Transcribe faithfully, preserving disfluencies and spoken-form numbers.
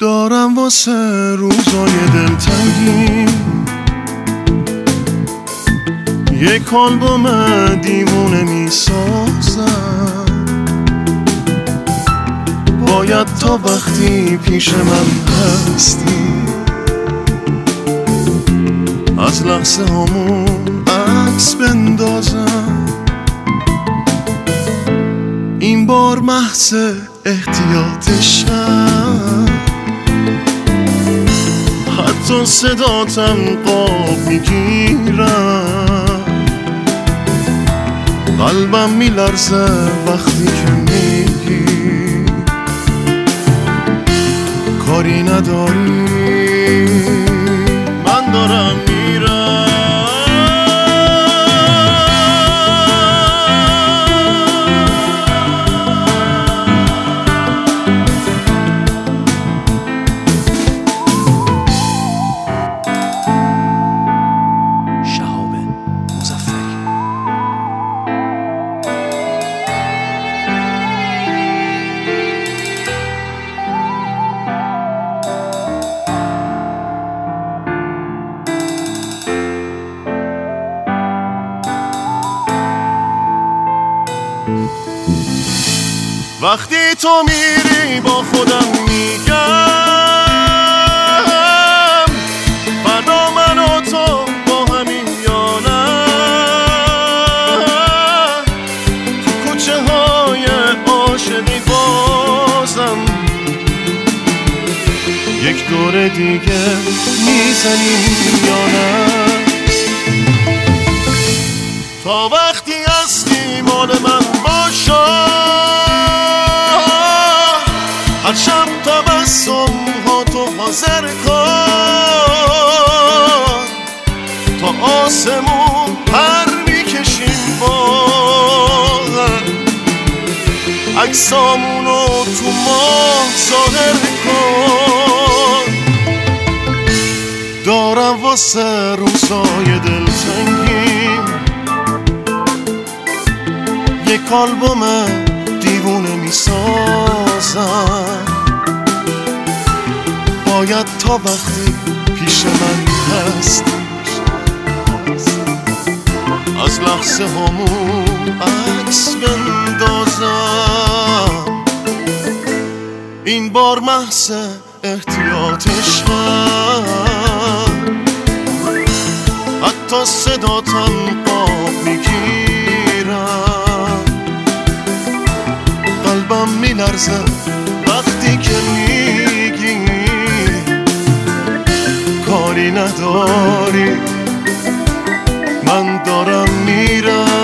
دارم واسه روزای دلتنگی یک آلبوم دیوونه میسازم. باید تا وقتی پیش من هستی از لحظه همون عکس بندازم. این بار محض احتیاطشم، حتی صداتم قاب میگیرم. قلبم میلرزه وقتی که میگی کاری نداری، من دارم میرم. وقتی تو میری با خودم میگم فردا من و تو با همین یا نه. تو کوچه های عاشقی بازم یک دور دیگه میزنیم یا نه. تا وقتی هستی مال من باشم، هر شب تبسم ها تو حاضر کن، تا آسمون پر میکشیم با هم، عکسامونو تو ماه ظاهر کن. دارم واسه روزای دلتنگی یک آلبوم دیوونه میسازم. باید تا وقتی پیش من هست از لحظه همون عکس بندازم. این بار محض احتیاطشم، حتی صداتم قاب میگیرم. قلبم میلرزه وقتی که میگی کاری نداری، من دارم میرم.